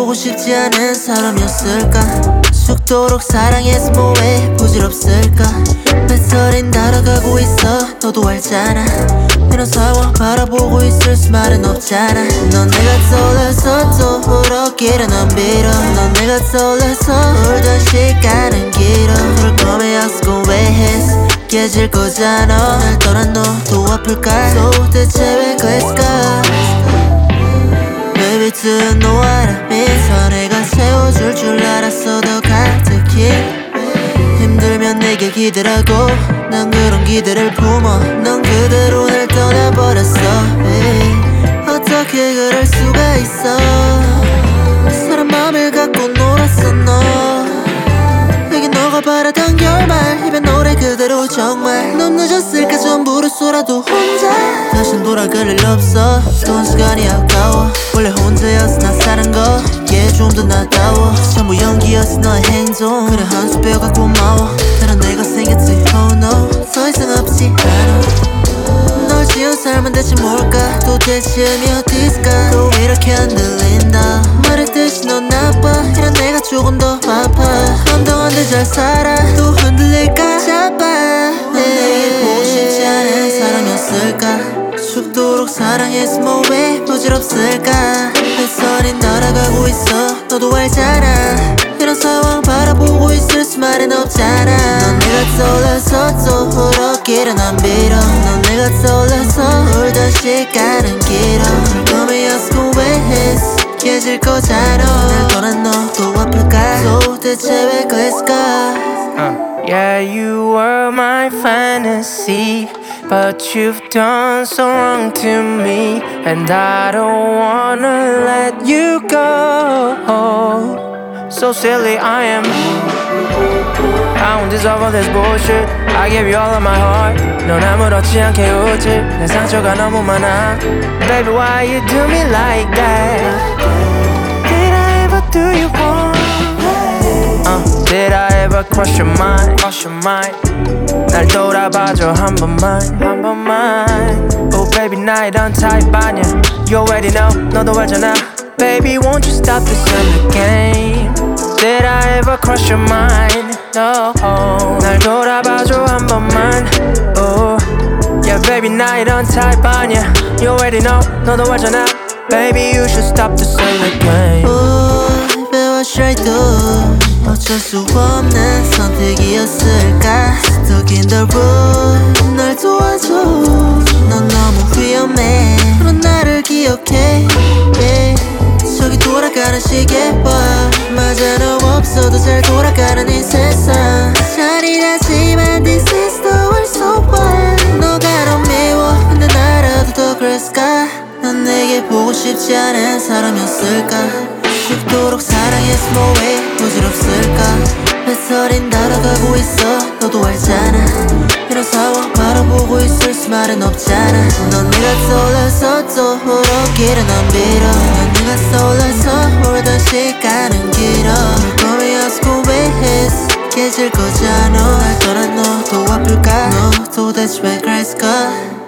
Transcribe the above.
보고 싶지 않은 사람이었을까? 죽도록 사랑해서 뭐해 부질없을까? 뱃서린 날아가고 있어 너도 알잖아. 이런 상황 바라보고 있을 수만은 없잖아. 넌 내가 떠올라서 또 울었기를 난 빌어. 넌 내가 떠올라서 울던 시간은 길어. 그럴 거면 약속은 왜 했어? 깨질 거잖아. 날 떠난 너도 아플까? 도대체 왜 그랬을까? Baby do you know what I mean? 선해가 세워줄 줄 알았어 더 가득히. 힘들면 내게 기대라고 난 그런 기대를 품어. 넌 그대로 날 떠나버렸어 baby. 어떻게 그럴 수가 있어? 사람 맘을 갖고 놀았어 너. 이게 너가 바라던 결말 입에 노래 그대로 정말. 넌 늦었을까 전부를 쏟아도 혼자. 다신 돌아갈 일 없어 돈 시간이 아까워. 원래 혼자였어 난 사는 거 yeah, 좀 더 나다워. 전부 연기였어 너의 행동. 그래 한 수 빼가 고마워. 다른 내가 생겼지 oh no 더 이상 없지 않아. 널 지운 삶은 대체 뭘까? 도대체 의미 어디 있을까? 또 이렇게 안 들린다 말했듯이 넌 나빠. 이런 내가 조금 더 아파. 한동안들 잘 살아 또 흔들릴까 잡아. 내게 보고 싶지 않은 사람이었을까? 죽도록 사랑해서 뭐해 부질없을까? 햇살이 날아가고 있어 너도 알잖아. 이런 상황 바라보고 있을 수만은 없잖아. 넌 내가 떠올라서 또 울었기를 난 빌어. 넌 내가 떠올라서 울던 시간은 길어. 그럴 거면 약속은 왜 했어? 깨질 거잖아. 날 떠난 너도 아플까? 도대체 왜 그랬을까? Yeah, you were my fantasy, but you've done so wrong to me, and I don't wanna let you go. So silly I am. I won't deserve all this bullshit. I gave you all of my heart. 넌 아무렇지 않게 웃지. 내 상처가 너무 많아. Baby, why you do me like that? Did I ever do you wrong? Did I ever cross your mind? Cross your mind. 날 돌아봐줘 한 번만, 한 번만. Oh baby 나 이런 타입 아니야. You already know 너도 알잖아. Baby won't you stop this silly game? Did I ever cross your mind? No. 날 돌아봐줘 한 번만. Oh yeah baby 나 이런 타입 아니야. You already know 너도 알잖아. Baby you should stop this silly game. Oh baby what should I do? 어쩔 수 없는 선택이었을까? Stuck in the room 날 도와줘. 넌 너무 위험해. 그런 나를 기억해 yeah. 저기 돌아가는 시계봐. 맞아 너 없어도 잘 돌아가는 이 세상. 잔인하지만 this is the world so what? 너가 더 미워 근데 나라도 더 그랬을까? 넌 내게 보고 싶지 않은 사람이었을까? 죽도록 사랑해서 뭐해 부질없을까? 햇살이 날아가고 있어 너도 알잖아. 이런 상황 바라보고 있을 수만은 없잖아. 넌 내가 떠올라서 또 울었기를 난 빌어. 넌 내가 떠올라서 울던 시간은 길어. 그럴 거면 약속은 왜 했어? 깨질 거잖아. 날 떠난 너도 아플까? 너 도대체 왜 그랬을까?